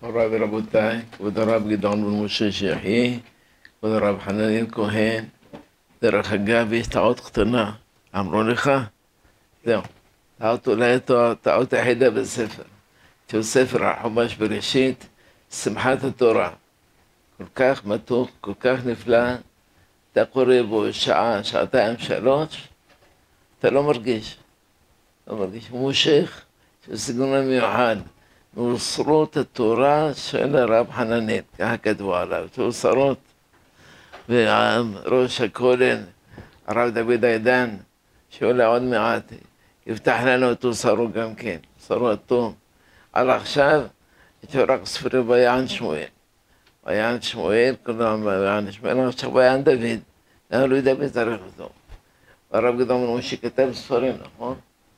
מוריי ורבותיי, כבוד הרב גדעון בן משה שיחיה, כבוד הרב חננאל כהן. דרך אגב, יש טעות קטנה, אמרו לך? זהו, אולי טעות היחידה בספר. שהוא ספר החומש בראשית, שמחת התורה. כל כך מתוק, כל כך נפלא, אתה קורא בו שעה, שעתיים, שלוש, אתה לא מרגיש. לא מרגיש, הוא מושך, שהוא סגנון מיוחד. מאוסרות התורה של הרב חננאל, ככה כתבו עליו, מאוסרות. וראש הכולל, הרב דוד עידן, שעולה עוד מעט, יפתח לנו את אוסרו גם כן, אוסרו התום. על עכשיו, יש רק ספרי ויען שמואל. ויען שמואל, כולם ויען שמואל, עכשיו ויען דוד. למה לא ידע צריך אותו? הרב גדעון בן משה כתב ספרים, נכון?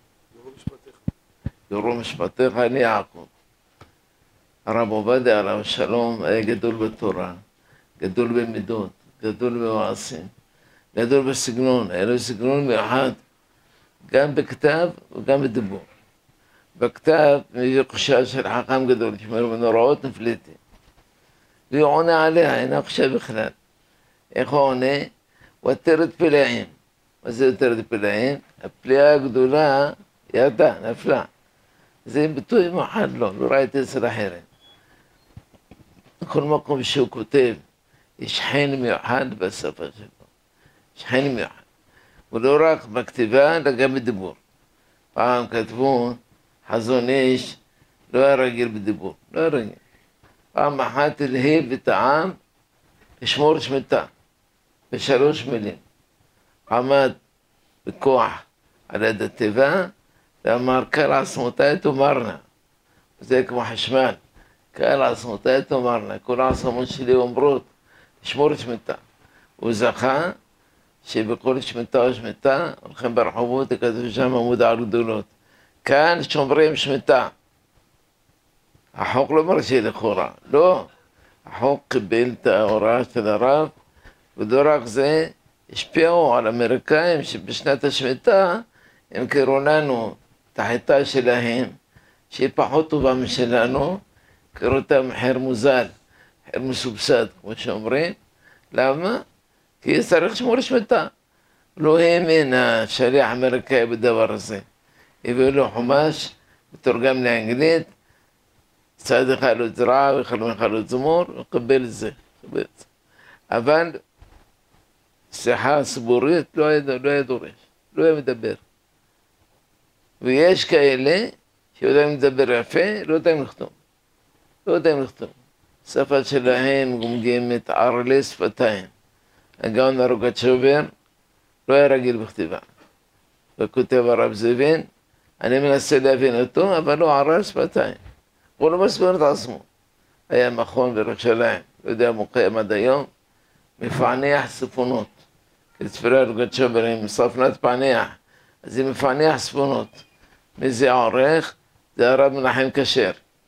יורו משפטיך אני יעקב. הרב עובדיה עליו השלום היה גדול בתורה, גדול במידות, גדול במעשים, גדול בסגנון, היה לו סגנון מיוחד, גם בכתב וגם בדיבור. בכתב מביא קושייה של חכם גדול, שמר בנוראות נפליתי. והוא עונה עליה, אינה קושייה בכלל. איך הוא עונה? ותרת פלאים. מה זה ותרת פלאים? הפליאה הגדולה ירדה, נפלה. זה ביטוי מיוחד לו, לא ראיתי אצל אחרים. בכל מקום שהוא כותב, יש חן מיוחד בשפה שלו. יש חן מיוחד. ולא רק בכתיבה, אלא גם בדיבור. פעם כתבו, חזון איש, לא היה רגיל בדיבור, לא היה רגיל. פעם אחת הלהיב את העם, לשמור שמיטה, בשלוש מילים. עמד בכוח על יד התיבה, ואמר, כל עצמותיי תאמרנה. זה כמו חשמל. כל עצמותיי תאמרנה, כל העצמות שלי אומרות, לשמור שמיטה. הוא זכה שבכל שמיטה או שמיטה, הולכים ברחובות, כתוב שם עמוד גדולות. כאן שומרים שמיטה. החוק לא מרשה לכאורה, לא. החוק קיבל את ההוראה של הרב, ולא רק זה, השפיעו על האמריקאים שבשנת השמיטה, הם קראו לנו את החיטה שלהם, שהיא פחות טובה משלנו, קראו אותה מחיר מוזל, מחיר מסובסד, כמו שאומרים. למה? כי צריך לשמור שמיטה. לא האמין השליח האמריקאי בדבר הזה. הביאו לו חומש, מתורגם לאנגלית, צד אחד לו זרע ואחד לו זמור, הוא קבל את זה. אבל שיחה ציבורית לא היה דורש, לא היה מדבר. ויש כאלה שיודעים לדבר יפה, לא יודעים לכתוב. לא יודעים לכתוב. שפה שלהם גומגמת ערלי שפתיים. הגאון הרוגצ'ובר לא היה רגיל בכתיבה. וכותב הרב זבין, אני מנסה להבין אותו, אבל לא ערל שפתיים. הוא לא מסביר את עצמו. היה מכון בירושלים, לא יודע אם הוא קיים עד היום, מפענח ספונות. כי ספרי הרוגצ'ובר הם ספנת פענח, אז זה מפענח ספונות. מי זה עורך? זה הרב מנחם כשר.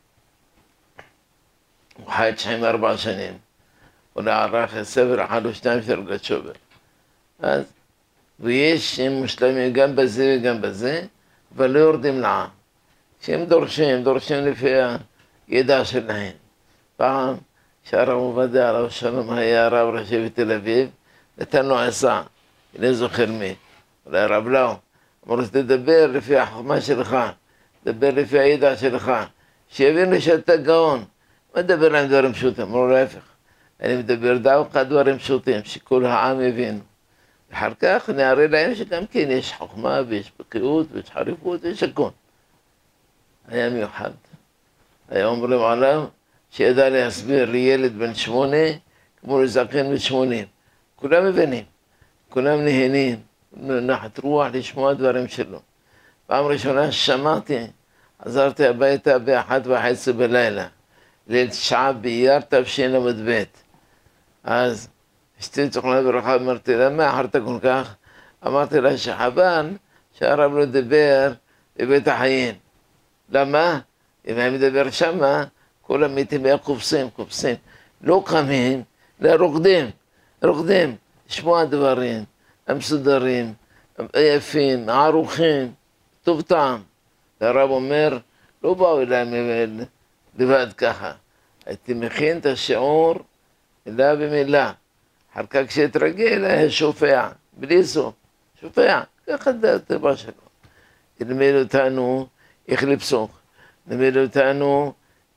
הוא חי 94 שנים. הוא ערך ספר אחד או שניים של רוגצ'ובר. אז, ויש שהם מושלמים גם בזה וגם בזה, אבל לא יורדים לעם. שהם דורשים לפי הידע שלהם. פעם שהרב עובדיה עליו השלום היה הרב ראשי בתל אביב, נתן לו עצה, אני זוכר מי, אולי הרב לאו, אמרו לו תדבר לפי החוכמה שלך, תדבר לפי הידע שלך, שיבינו שאתה גאון. מה מדבר להם דברים פשוטים? אמרו לו להפך, אני מדבר דווקא דברים פשוטים, שכל העם יבינו. ואחר כך נערה להם שגם כן יש חוכמה ויש בקיאות ויש חריפות ויש הכל. היה מיוחד. היה אומרים עליו שידע להסביר לילד בן 8 כמו לזקן בן 80. כולם מבינים, כולם נהנים, נחת רוח לשמוע דברים שלו. פעם ראשונה ששמעתי, עזרתי הביתה ב1:30 בלילה, ליל 9 באייר תשל"ב. אז אשתי זיכרונה לברכה, אמרתי לה, מה אחרת כל כך? אמרתי לה שחבל שהרב לא דיבר בבית החיים. למה? אם היה מדבר שמה, כל המתים היה קופסים. לא קמים, אלא רוקדים, לשמוע דברים, המסודרים, היפים, הערוכים, טוב טעם. והרב אומר, לא באו אליי לבד ככה. הייתי מכין את השיעור מילה במילה. אחר כך כשהתרגל היה שופע, בלי סוף, שופע, ככה זה הטבע שלו. לימד אותנו איך לפסוק, לימד אותנו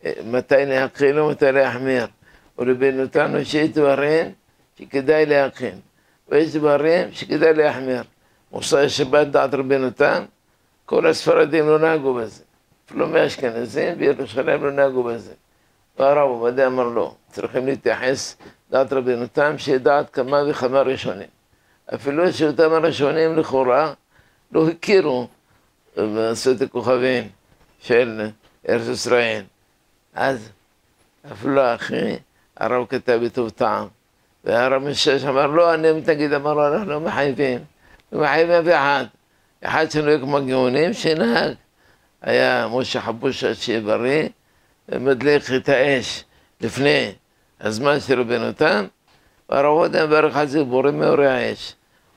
מתי להכין ומתי להחמיר, ולימד אותנו שיש דברים שכדאי להכין, ויש דברים שכדאי להחמיר. מוסר שבת דעת רבנו תם, כל הספרדים לא נהגו בזה, אפילו מהאשכנזים בירושלים לא נהגו בזה. והרב עובדיה אמר לו, צריכים להתייחס דעת רבנו תם שידעת כמה וכמה ראשונים. אפילו שאותם הראשונים לכאורה לא הכירו בעשרת הכוכבים של ארץ ישראל. אז אפילו אחי, הרב כתב בטוב טעם, והרב משש אמר לו, אני מתנגד, אמר לו, אנחנו לא מחייבים, לא מחייבים באחד. אחד שלו כמו גאונים שנהג, היה משה חבושה שיהיה בריא, ומדליק את האש לפני הזמן של רבנו תם, והרב עובדיה מברך על זה בורים מאורי האש.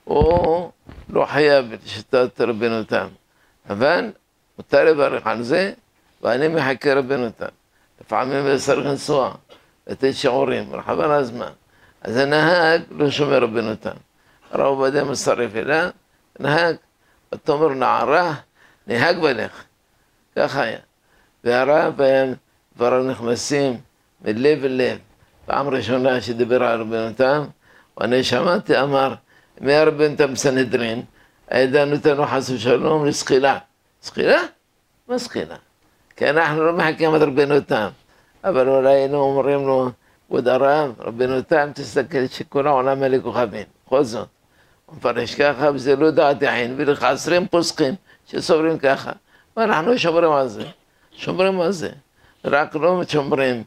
הוא לא חייב לשיטת רבנו תם, אבל מותר לברך על זה, ואני מחכה רבנו תם. לפעמים צריך לנסוע, לתת שיעורים, רחב על הזמן. אז הנהג לא שומע רבנו תם. הרב עובדיה מצטרף אליו, נהג, ותאמר נערה, נהג בלך. ככה היה. והרב היה דבריו נכנסים מלב אל לב. פעם ראשונה שדיבר על רבנו תם, ואני שמעתי, אמר, מהרבנו תם סנהדרין, היה נותנו חס ושלום לסחילה. סחילה? מה סחילה? כי אנחנו לא מחכים את רבנו תם, אבל אולי היינו אומרים לו, כבוד הרב, רבנו תם, תסתכל שכל העולם מלא כוכבים. בכל זאת, הוא מפרש ככה, וזה לא דעת יחין, ולך 20 פוסקים שסוברים ככה. ואנחנו שומרים על זה, שומרים על זה. רק לא שומרים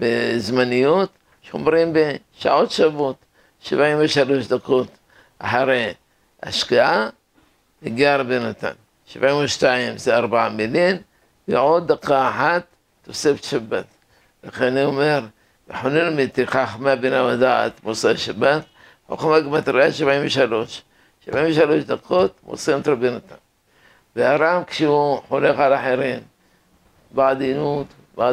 בזמניות, שומרים בשעות שוות, 73 דקות אחרי השקיעה, הגיע רבנו תם. 72 זה 4 מילים, ועוד דקה אחת תוספת שבת. לכן אני אומר, וחוננו מתיך חכמה בינה ודעת מוסר שבת, חוכמה גמטריה 73. 73 דקות מוסרים את רבנו תם. והרב כשהוא הולך על אחרים, בעדינות,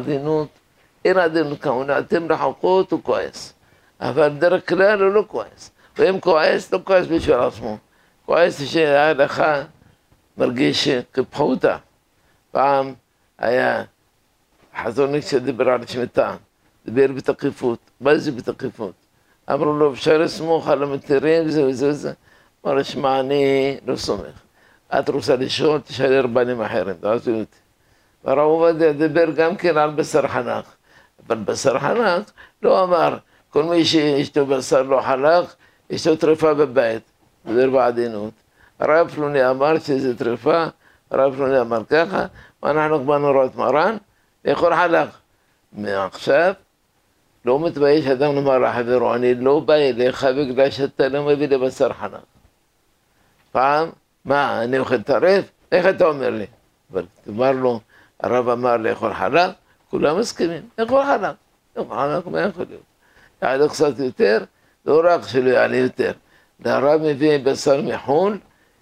אין עדינות כמונה, אתם רחוקות הוא כועס. אבל דרך כלל הוא לא כועס. ואם כועס, לא כועס בשביל עצמו. כועס שהיה לך מרגיש שקיפחו אותה. פעם היה חזוניק שדיבר על שמיטה, דיבר בתקיפות. מה זה בתקיפות? אמרו לו, אפשר לסמוך על המתירים וזה וזה וזה. אמר לו, שמע, אני לא סומך. את רוצה לשאול, תשאלי רבנים אחרים, תעשו אותי. והרב עובדיה דיבר גם כן על בשר חנך. אבל בשר חנך לא אמר, כל מי שיש לו בשר לא חנך, יש לו טריפה בבית. דיבר בעדינות. הרב פלוני אמר שזה טריפה, הרב פלוני אמר ככה, ואנחנו באנו לראות מרן, לאכול חלק. מעכשיו, לא מתבייש אדם לומר לחברו, אני לא בא אליך בגלל שאתה לא מביא לי בשר חנך. פעם, מה, אני אוכל טרף? איך אתה אומר לי? אבל תאמר לו, הרב אמר לאכול חלק, כולם מסכימים, לאכול חלק. לאכול חלק, מה יכול להיות? יעלה קצת יותר, לא רק שלא יעלה יותר. הרב מביא בשר מחול,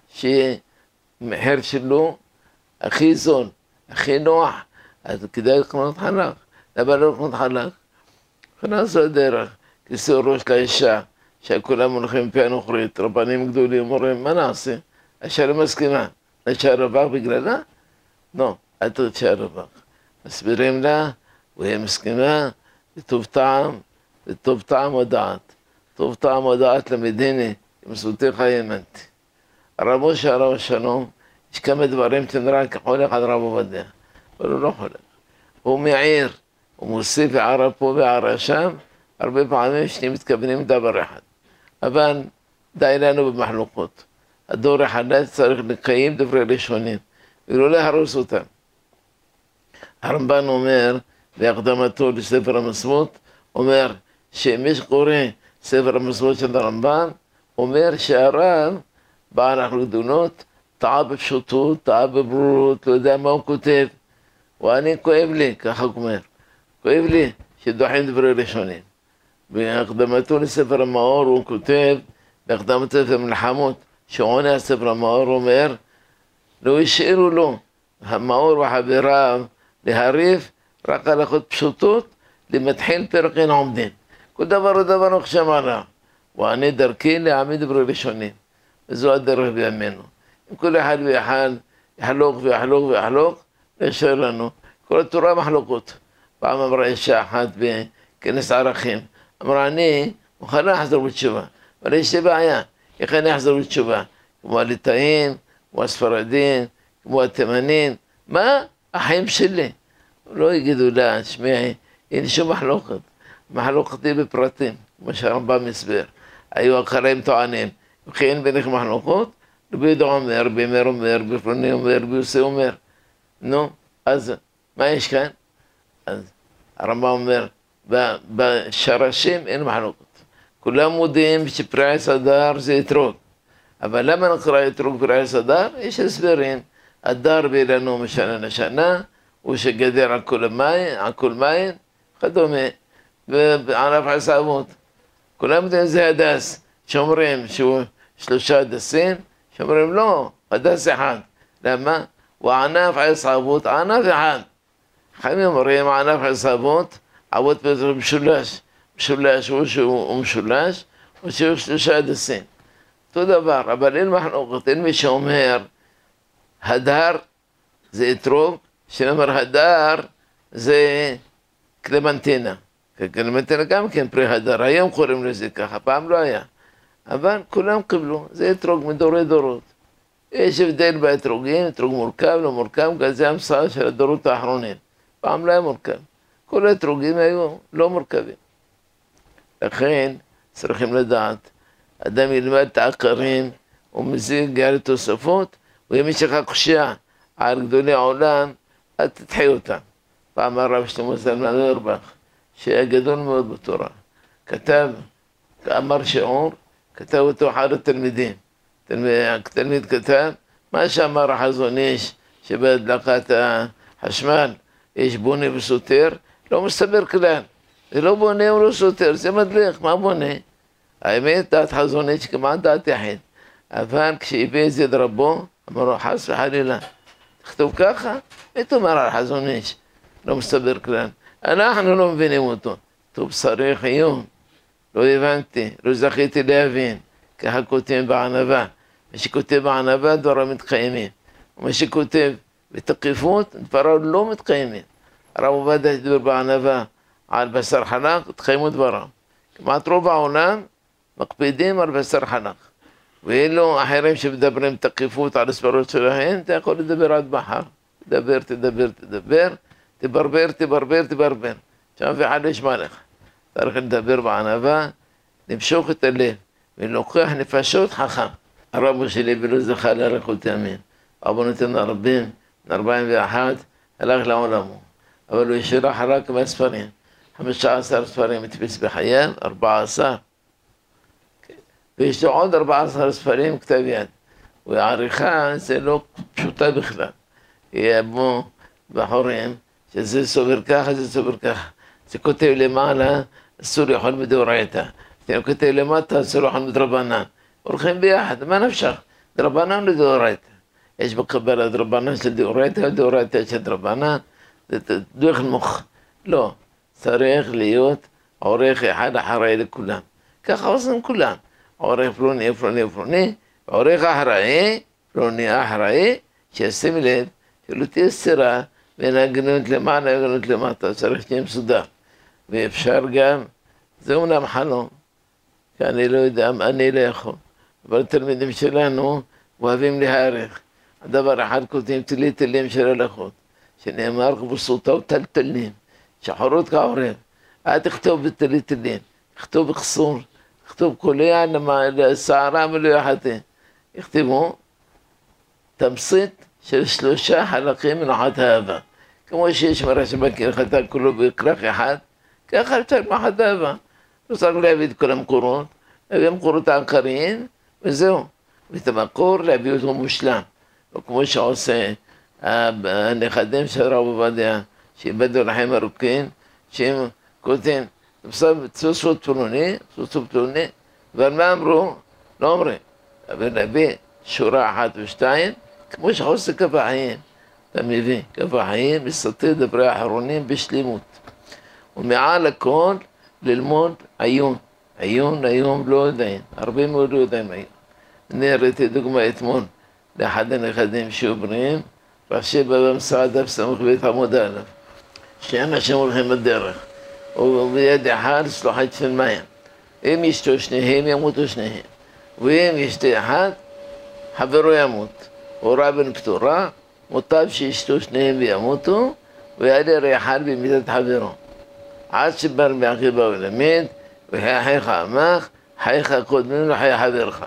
שמחיר שלו הכי זול, הכי נוח, אז כדאי לקנות חלק. למה לא לקנות חלק? נכנס לדרך, כיסוי ראש לאישה, שכולם הולכים פי הנוכרית, רבנים גדולים אומרים, מה נעשה? האישה לא מסכימה, נשאר רווח בגללה? לא, אל תשאר רווח. מסבירים לה, והיא מסכימה, וטוב טעם ודעת. טוב טעם ודעת למדיני, עם סותיך האמנתי. הרב משה הרב שלום, יש כמה דברים שנראה כחולק על רב עובדיה, אבל הוא לא חולק. הוא מעיר, הוא מוסיף הערה פה והערה שם, הרבה פעמים שני מתכוונים דבר אחד. אבל די לנו במחלוקות. הדור החדש צריך לקיים דברי ראשונים, ולא להרוס אותם. הרמב"ן אומר, בהקדמתו לספר המצוות, אומר שמי שקורא ספר המצוות של הרמב"ן, אומר שהרב, בעל גדולות, טעה בפשוטות, טעה בברורות, לא יודע מה הוא כותב. ואני כואב לי, ככה הוא אומר, כואב לי שדוחים דברי ראשונים. בהקדמתו לספר המאור הוא כותב, בהקדמתו לספר מלחמות, שעונה הספר המאור אומר, לא השאירו לו, המאור וחבריו, להריף רק הלכות פשוטות, למתחיל פרק אין עומדין. כל דבר ודבר נחשב עליו. ואני דרכי להעמיד דברי ראשונים. וזו הדרך בימינו. אם כל אחד ואחד יחלוק ויחלוק ויחלוק, לא יישאר לנו. כל התורה מחלוקות. פעם אמרה אישה אחת בכנס ערכים, אמרה אני מוכנה לחזור בתשובה, אבל יש לי בעיה, איך אני אחזור בתשובה? כמו הליטאים, כמו הספרדים, כמו התימנים, מה? החיים שלי. לא יגידו לה, שמעי, אין שום מחלוקת, מחלוקת היא בפרטים, כמו שהרמב"ם הסביר, היו אחרים טוענים, וכי אין ביניכם מחלוקות? רבי יהודה אומר, רבי מאיר אומר, רבי פלוני אומר, רבי יוסי אומר, נו, אז מה יש כאן? אז הרמב"ם אומר, בשרשים אין מחלוקות. כולם מודים שפרי עץ הדר זה אתרוג. אבל למה נקרא אתרוג פרי עץ הדר? יש הסברים. הדר באילנו משנה לשנה, הוא שגדר על כל מים, וכדומה. וענף עשבות. כולם יודעים זה הדס. שאומרים שהוא 3 הדסים, שאומרים לא, הדס אחד. למה? הוא ענף עשבות, ענף אחד. חייבים אומרים, ענף עשבות, עבוד פתר משולש. משולש הוא משולש, או שהוא 3 הדסים. אותו דבר, אבל אין מחלוקת, אין מי שאומר, הדר זה אתרוג, שאומר הדר זה קלמנטינה. קלמנטינה גם כן פרי הדר, היום קוראים לזה ככה, פעם לא היה. אבל כולם קיבלו, זה אתרוג מדורי דורות. יש הבדל באתרוגים, אתרוג מורכב, לא מורכב, גם זה המסעה של הדורות האחרונים. פעם לא היה מורכב. כל האתרוגים היו לא מורכבים. לכן צריכים לדעת, אדם ילמד את העקרים, הוא מזיג על תוספות, ואם יש לך קושיה על גדולי העולם, אל תדחי אותם. פעם הרב שלמה זלמן אוירבך, שהיה גדול מאוד בתורה, כתב, אמר שיעור, כתב אותו אחד התלמידים. תלמיד כתב, מה שאמר החזון איש, שבהדלקת החשמל יש בונה וסותר, לא מסתבר כלל. זה לא בונה או לא סותר, זה מדליק, מה בונה? האמת, דעת חזון איש כמעט דעת יחיד. אבל כשהביא את זה דרבו, אמר לו, חס וחלילה, תכתוב ככה, ותאמר על חזון איש, לא מסתבר כלל. אנחנו לא מבינים אותו. טוב, צריך היום, לא הבנתי, לא זכיתי להבין, ככה כותבים בענבה. מי שכותב בענבה, דבריו מתקיימים. ומי שכותב בתקיפות, דבריו לא מתקיימים. הרב עובדיה דיבר בענבה על בשר חנק, תקיימו דבריו. כמעט רוב העולם מקפידים על בשר חנק. ואילו אחרים שמדברים תקיפות על הסברות שלהם, אתה יכול לדבר עד מחר. תדבר, תברבר. שם ואחד ישמע לך. צריך לדבר בענבה, למשוך את הלב, ולוקח נפשות חכם. הרב שלי ולא זכה לאריכות ימים. אבונותינו הרבים, 41, הלך לעולמו. אבל הוא השאיר אחריו כמה ספרים. 15 ספרים הדפיס בחייו, 14. ויש לו עוד 14 ספרים כתב יד. והעריכה זה לא פשוטה בכלל. יהיה בו בחורים, שזה סובר ככה, זה סובר ככה. זה כותב למעלה, אסור לאכול מדאורייתא. זה כותב למטה, אסור לאכול מדרבנן. הולכים ביחד, מה נפשך? דרבנן לדאורייתא. יש בקבלה דרבנן של דאורייתא ודאורייתא של דרבנן. זה דוח מוח. לא, צריך להיות עורך אחד אחראי לכולם. ככה עושים כולם. עורך פלוני, עורך פלוני אחראי, שישים לב, שלא תהיה סתירה בין הגנות למעלה והגנות למטה, צריך שיהיה מסודר. ואפשר גם, זה אומנם חלום, כי אני לא יודע, אני לא יכול. אבל התלמידים שלנו אוהבים להערך. הדבר אחד כותבים תלים של הלכות, שנאמר כבוסותיו טלטלים, שחורות כעורב. אל תכתוב בתלים, תכתוב בחסור, תכתוב קולע לסערה ולא יחתה. יכתבו תמצית של 3 חלקים מנחת האהבה. כמו שיש מרש בקיר חטא כולו בכרך אחד, ככה אפשר מנחת האהבה. לא צריך להביא את כל המקורות, להביא המקורות העיקריים, וזהו. ואת המקור להביא אותו מושלם. לא כמו שעושה הנכדים של הרב עובדיה, שאיבדו לחיים ארוכים, שהם כותבים, צוסות פלוני, אבל מה אמרו? לא אומרים. אבל להביא שורה 1 ו2, כמו שעושה קו החיים. אתה מביא, קו החיים מסתיר דברי האחרונים בשלימות. ומעל הכל ללמוד עיון. עיון לא יודעים, הרבה מאוד לא יודעים עיון. אני ראיתי דוגמה אתמול לאחד הנכדים שהיו בריאים, ראשי בבא מסע דף סמוך בית עמוד א', שאנשים הולכים בדרך, וביד אחד שלוחת של מים. אם ישתו שניהם, ימותו שניהם. ואם ישתה אחד, חברו ימות. הורה בן פטורה, מוטב שישתו שניהם וימותו, ויעלה אחד במיתת חברו. עד שבא רבי עקיבא ולמד, וחיי חייך עמך, חייך קודמים לחיי חברך.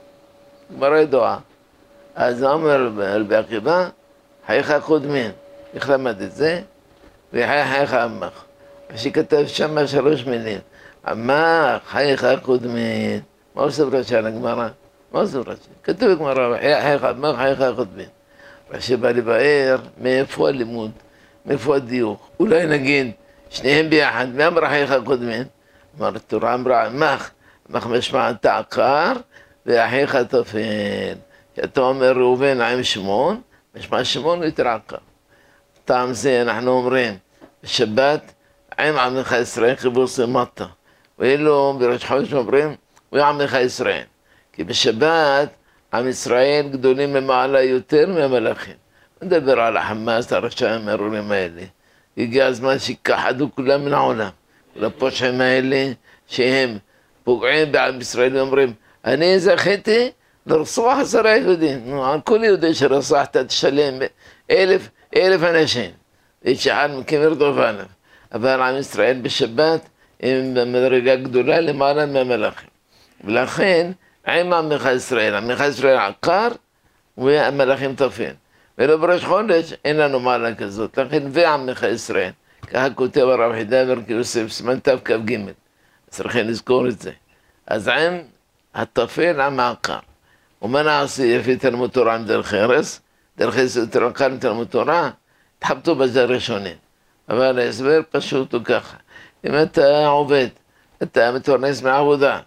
גמרא ידועה. אז אומר רבי עקיבא, חייך קודמים. איך למד את זה? וחיי חייך עמך. שכתב שם 3 מילים. עמך, חייך קודמים. מה עושה רש"י על הגמרא? מה עושה רש"י? כתוב בגמרא, חייך עמך, חייך קודמים. רש"י בא לבאר מאיפה הלימוד, מאיפה הדיוק. אולי נגיד, שניהם ביחד, מי אמר חייך קודמים? אמר, התורה אמרה עמך, עמך משמע תעקר, ואחיך תפל. כשאתה אומר ראובן עם שמעון, משמע שמעון יתרעקר. טעם זה אנחנו אומרים, בשבת עם עמך ישראל חיבוס למטה. ואילו בראש חודש אומרים, ועמך ישראל. כי בשבת עם ישראל גדולים ממעלה יותר מהמלאכים. נדבר על החמאס, הרשעים הארורים האלה. הגיע הזמן שכחדו כולם מן העולם. לפושעים האלה שהם פוגעים בעם ישראל ואומרים, אני זכיתי לרצוח 10 יהודים. נו, על כל יהודי שרצחת תשלם 1,000 אנשים. איש אחד מכם ירדוף עליו. אבל עם ישראל בשבת הם במדרגה גדולה למעלה מהמלאכים. ולכן, עם עמך ישראל, עמך ישראל עקר והמלאכים תפל. ולא בראש חודש אין לנו מעלה כזאת, לכן ועמך ישראל. ככה כותב הרב חידה בר יוסף, סימן תכ"ג. צריכים לזכור את זה. אז עם התפל עם העקר. ומה נעשה יפי תלמוד תורה עם דרך ארץ? דרך ארץ יותר עקר עם תלמוד תורה, תחבטו בזה ראשונים. אבל ההסבר פשוט הוא ככה. אם אתה עובד, אתה מתפרנס מעבודה,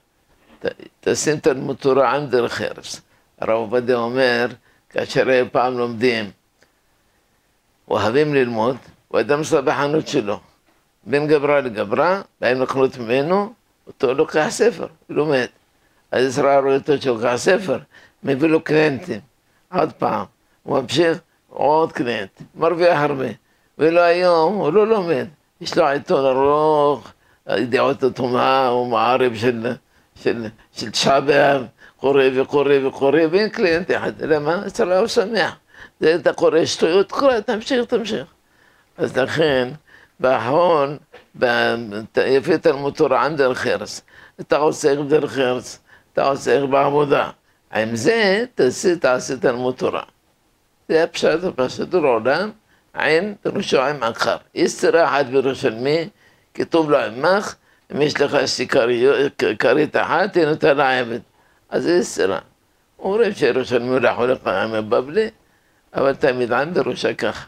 תשים תלמוד תורה עם דרך ארץ. הרב עובדיה אומר, כאשר פעם לומדים, אוהבים ללמוד, הוא אדם מסע בחנות שלו. בין גברה לגברה, באים לקנות ממנו, אותו לוקח ספר, הוא לומד. אז ישראל רואה אותו שלוקח ספר, מביא לו קליינטים. עוד פעם, הוא ממשיך עוד קליינט, מרוויח הרבה. ולא היום, הוא לא לומד. יש לו עיתון ארוך, ידיעות התומעה, הוא מערב של 9 באב, קורא וקורא וקורא, ואין קליינט אחד. למה? ישראל הוא שמח. זה אתה קורא שטויות, קורא, תמשיך. אז לכן, באחרון, יפי תלמוד תורה עם דרך ארץ. אתה עוסק בדרך ארץ, אתה עוסק בעבודה. עם זה תעשה תלמוד תורה. זה הפשט העולם, עם פירושו עם עקר. יש סתירה אחת בירושלמי, כתוב לו עמך, אם יש לך כרית אחת, היא נותן לעבד. אז זה סתירה. אומרים שירושלמי הוא יכול לך עם הבבלי, אבל תמיד עם בראשה ככה.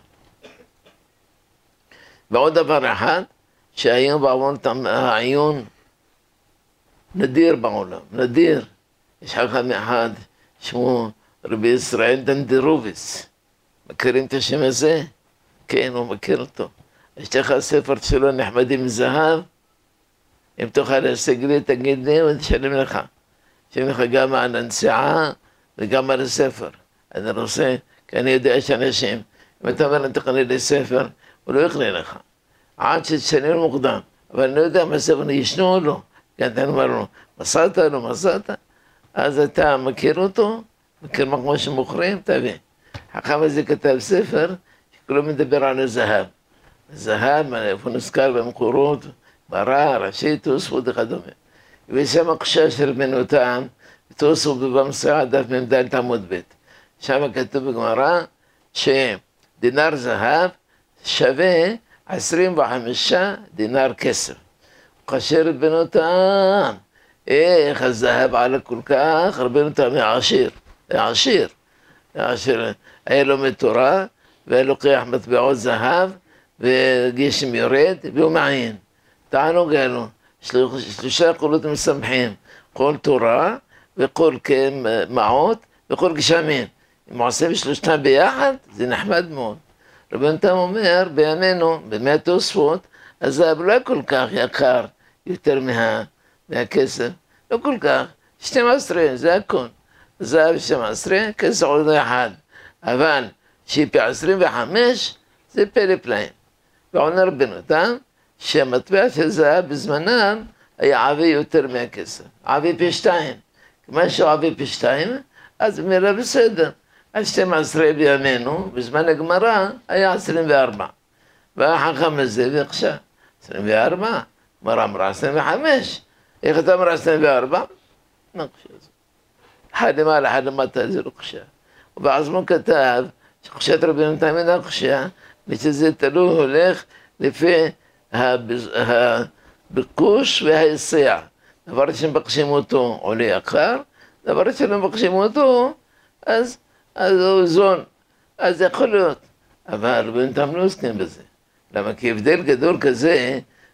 ועוד דבר אחד, שהיום בעוון העיון נדיר בעולם, נדיר. יש חכם אחד שמו רבי ישראל דנדרוביץ. מכירים את השם הזה? כן, הוא מכיר אותו. יש לך ספר שלו נחמדים מזהב, אם תוכל להשיג לי, תגיד לי, ותשלם לך. תשלם לך גם על הנסיעה וגם על הספר. אני רוצה, כי אני יודע שאנשים, אם אתה אומר להם תקנה לי ספר, הוא לא יקנה לך. עד שתשלם מוקדם. אבל אני לא יודע מה הספר ישנו או לא. כי אתה אומר לו, מסעת או לא מסעת? אז אתה מכיר אותו, מכיר מה כמו שמוכרים, תביא. החכם הזה כתב ספר, שכולו מדבר על הזהב. הזהב, איפה נזכר במקורות, ברא, ראשי, תוספות וכדומה. ושם הקשה של רבנו תם, תוספות בבא מסע דף מ"ד עמוד ב'. שם כתוב בגמרא, שדינר זהב שווה 25 דינר כסף. כאשר רבנו תם, איך הזהב עלה כל כך, רבנו תם עשיר. היה לומד תורה, והיה לוקח מטבעות זהב, וגשם יורד, והוא מעיין. תענוג היה לו, 3 קולות משמחים, כל תורה, וכל מעות, וכל גשמים. אם עושים 3 ביחד, זה נחמד מאוד. רבנו תם אומר, בימינו, בימי התוספות, הזהב לא כל כך יקר יותר מהכסף, לא כל כך, 12 זה הכל, זהב 12, כסף עוד אחד, אבל שיפי 25 זה פלא פלאים. ועונה רבנותם שהמטבע של זהב בזמנם היה עבה יותר מהכסף, עבה פי 2, כמה שהוא עבה פי 2, אז מילה בסדר. על 12 בימינו, בזמן הגמרא, היה 24. והחכם הזה ועכשיו, 24, גמרא אמרה 25. איך אתה אמרה 24? נקשה זה. אחד למעלה, אחד למטה, זה לא קשה. ובעצמו כתב, שחושת רבנו תמיד הקשה, ושזה תלוי הולך לפי הביקוש וההיצע. דבר שמבקשים אותו עולה יקר, דבר שלא מבקשים אותו, אז הוא זון, אז יכול להיות. אבל רבנו תם לא עוסקים בזה. למה? כי הבדל גדול כזה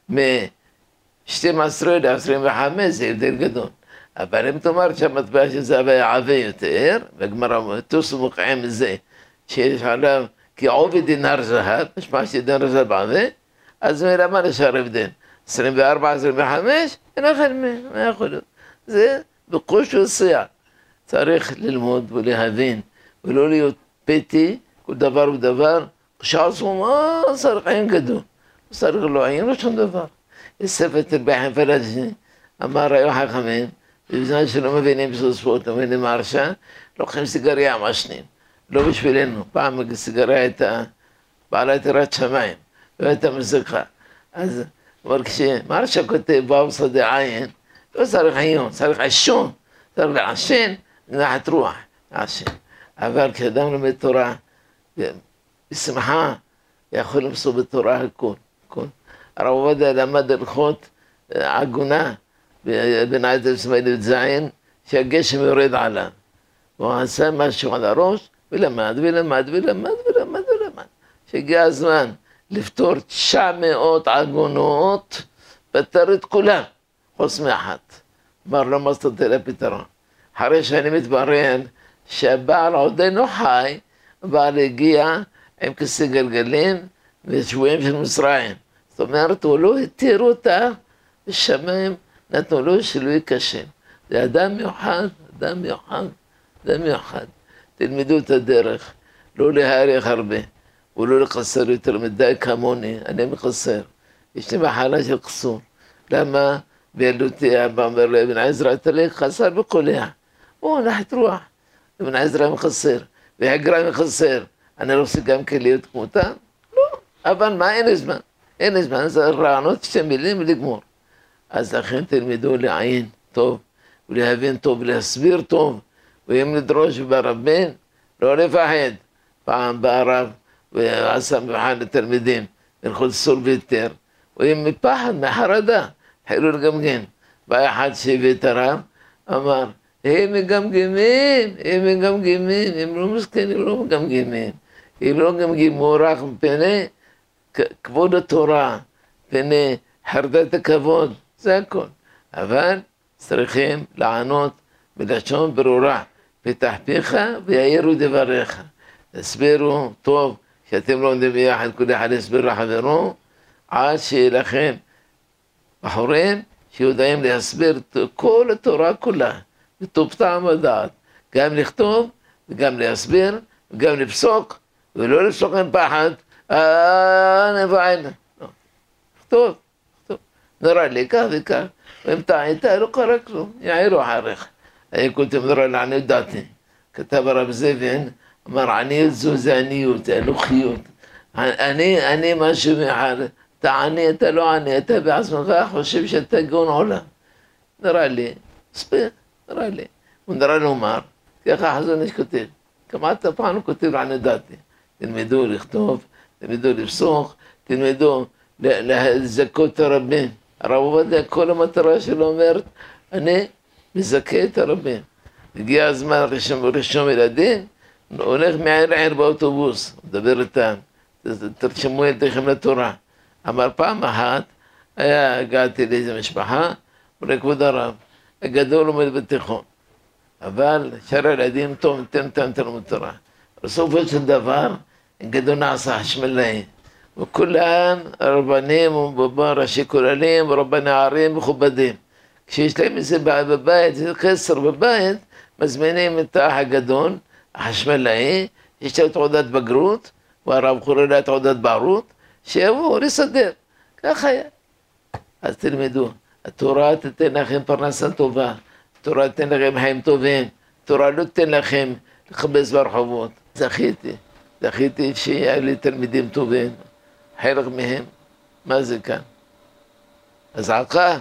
מ-12 ל-25 זה הבדל גדול. אבל אם תאמר שהמטבע של זהב היה עבה יותר, והגמרא תוסו מוקעים מזה, שיש עליו כעובי דינר זהב, משמע שדינר זהב עבה, אז מלמה נשאר הבדל. 24, 25, אין אחר מה יכול להיות. זה בקוש ועשייה. צריך ללמוד ולהבין, ולא להיות פתי, כל דבר ודבר, כשעשו מה צריך עין גדול. צריך לא עין, לא שום דבר. יש ספר תרבי פלאג'י, אמר היו חכמים, ובזמן שלא מבינים בסוספות, לא מבינים מרשה, לוקחים סיגריה מעשנים. לא בשבילנו, פעם סיגריה הייתה בעלת יראת שמיים, לא הייתה מזיקה. אז אבל כשמרשה כותב באו שדה עין, לא צריך עיון, צריך עשון, צריך לעשן, נחת רוח, לעשן. אבל כשאדם לומד תורה, בשמחה, יכול למסור בתורה הכל. הרב עובדיה למד הלכות עגונה, בנאית אסמאעיל י"ז, שהגשם יורד עליו. הוא עשה משהו על הראש, ולמד. שהגיע הזמן לפתור 900 עגונות, פתר את כולם, חוץ מאחת. אמר לא מסתתר לפתרון. אחרי שאני מתברר שהבעל עודנו חי, הבעל הגיע עם כיסא גלגלים ושבויים של מצרים. זאת אומרת, הוא לא התיר אותה בשמיים, נתנו לו שלא ייכשל. זה אדם מיוחד, אדם מיוחד. תלמדו את הדרך, לא להאריך הרבה, ולא לקצר יותר מדי כמוני, אני מקצר. יש לי מחלה של קצור. למה? בילדותי אבא אומר לי, אבן עזרא תלך חסר בקוליה. הוא נחת רוח. אבן עזרא מקצר, והגרא מקצר. אני לא רוצה גם כן להיות כמותם? לא. אבל מה? אין לי זמן, זה רעיונות 2 מילים ולגמור. אז לכן תלמדו לעין טוב, ולהבין טוב, ולהסביר טוב, ואם לדרוש ברבים, לא לפחד. פעם בא הרב ועשה מבחן לתלמידים, בנחות סור ויתר, ואם מפחד, מחרדה, התחילו לגמגם. בא אחד שהביא את הרב, אמר, הם מגמגמים, הם לא מסכנים, לא מגמגמים. הם לא מגמגמו רק מפני כבוד התורה, מפני חרדת הכבוד, זה הכל. אבל צריכים לענות בלשון ברורה, פתח פיך ויעירו דבריך. תסבירו טוב, שאתם לא עומדים ביחד, כל אחד יסביר לחברו, עד שיהיה לכם בחורים שיודעים להסביר כל התורה כולה, בטוב טעם ודעת, גם לכתוב וגם להסביר וגם לפסוק, ולא לפסוק עם פחד, נבענה. כתוב, נראה לי כך וכך, ואם טעית לא קרה כלום, יעירו אחריך. אני כותב נראה לעניות דעתי, כתב הרב זבין, אמר עניות זו זה עניות, אלוכיות. אני משהו מאחר, אתה עני, אתה לא עני, אתה בעצמך חושב שאתה גאון עולם. נראה לי, מספיק, נראה לי. הוא נראה לומר, ככה חזון איש כותב, כמעט הפעם הוא כותב לעניות דעתי. תלמדו לכתוב, תלמדו לפסוק, תלמדו לזכות את הרבים. הרב עובדיה, כל המטרה שלו אומרת, אני מזכה את הרבים. הגיע הזמן רשום ילדים, הולך מעיר לעיר באוטובוס, מדבר איתם, תרשמו ילדיכם לתורה. אמר פעם אחת, הגעתי לאיזו משפחה, אומר כבוד הרב, הגדול עומד בתיכון, אבל שאר הילדים טוב, תן תלמוד תורה. בסופו של דבר, הגדול נעשה חשמלאי, וכולם רבנים ראשי כוללים ורבני ערים מכובדים. כשיש להם איזה בעיה בבית, זה חסר בבית, מזמינים את האח הגדול, החשמלאי, יש לו תעודת בגרות, והרב קורא לה תעודת בערות, שיבואו לסדר. ככה היה. אז תלמדו, התורה תתן לכם פרנסה טובה, התורה תתן לכם חיים טובים, התורה לא תתן לכם לחפש ברחובות. זכיתי שיהיה לי תלמידים טובים, חלק מהם, מה זה כאן? אזעקה?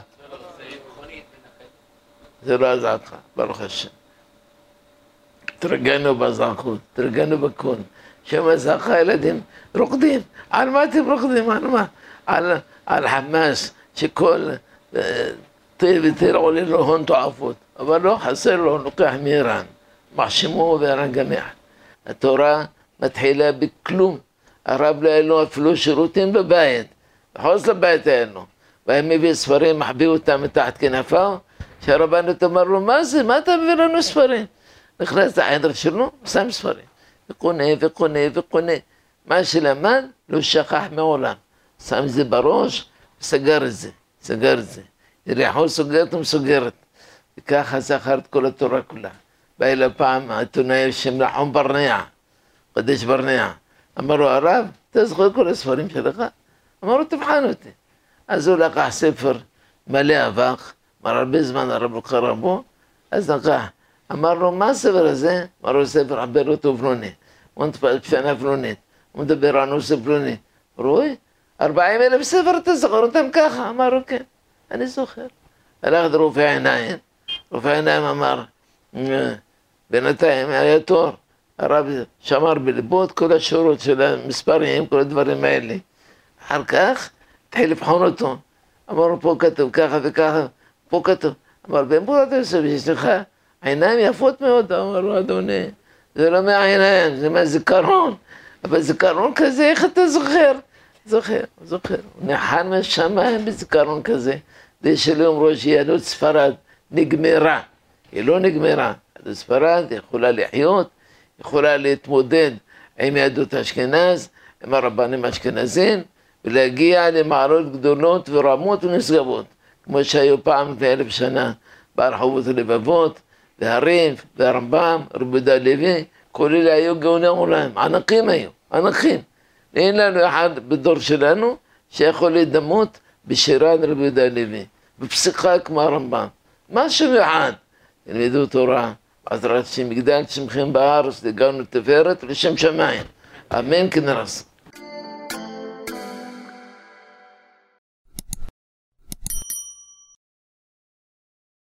זה לא אזעקה, ברוך השם. תרגלנו באזעקות, תרגלנו בכל. שם אזעקה ילדים רוקדים. על מה אתם רוקדים? על מה? על חמאס, שכל תל ותל עולה לו הון תועפות. אבל לא חסר לו, לוקח מאיראן. מחשימו ואיראן גמיח. התורה מתחילה בכלום. הרב לא היה לו אפילו שירותים בבית. חוץ לבית היה לו. והיה מביא ספרים, מחביא אותם מתחת כנפיו. שהרבנות אמר לו, מה זה? מה אתה מביא לנו ספרים? נכנס לחדר שלו, שם ספרים. וקונה וקונה וקונה. מה שלמד, לא שכח מעולם. שם את זה בראש, סגר את זה. סגר את זה. יריחו סוגרת ומסוגרת. וככה זכר את כל התורה כולה. בא אליו פעם העיתונאי בשם נחום ברנע, קדש ברנע. אמר לו, הרב, אתה זוכר כל הספרים שלך? אמר לו, תבחן אותי. אז הוא לקח ספר מלא אבק, אמר הרבה זמן הרב לא קרא בו, אז לקח. אמר לו, מה הספר הזה? אמר לו, ספר עברות ובלוני. הוא מתפשנה פלונית. הוא מדבר על נושא פלוני. רואי, 40,000 ספר אתה זוכר אותם ככה? אמר לו, כן, אני זוכר. הלך לרופא עיניים. רופא עיניים אמר, בינתיים היה תור. הרב שמר בלבו את כל השורות של המספרים, כל הדברים האלה. אחר כך התחיל לבחון אותו. אמר לו, פה כתוב ככה וככה, פה כתוב. אמר, בן פורת יוסף, יש לך עיניים יפות מאוד. אמר לו, אדוני, זה לא מהעיניים, זה מהזיכרון. אבל זיכרון כזה, איך אתה זוכר? זוכר. הוא נחן מהשמיים בזיכרון כזה. זה שלא אומרו שיהדות ספרד נגמרה. היא לא נגמרה. יהדות ספרד יכולה לחיות, יכולה להתמודד עם יהדות אשכנז, עם הרבנים האשכנזים, ולהגיע למעלות גדולות ורמות ונשגבות, כמו שהיו פעם לפני 1000 שנה, ברחובות הלבבות, והרי"ף, והרמב"ם, רבי יהודה הלוי, כל אלה היו גאוני עולם, ענקים היו, ענקים. אין לנו אחד בדור שלנו שיכול להידמות בשירת רבי יהודה הלוי, בפסיקה כמו הרמב"ם. משהו אחד, תלמדו תורה, בעזרת השם יגדל שמכם בארץ, לגאון לתפארת ולשם שמיים. אמן כן נרס.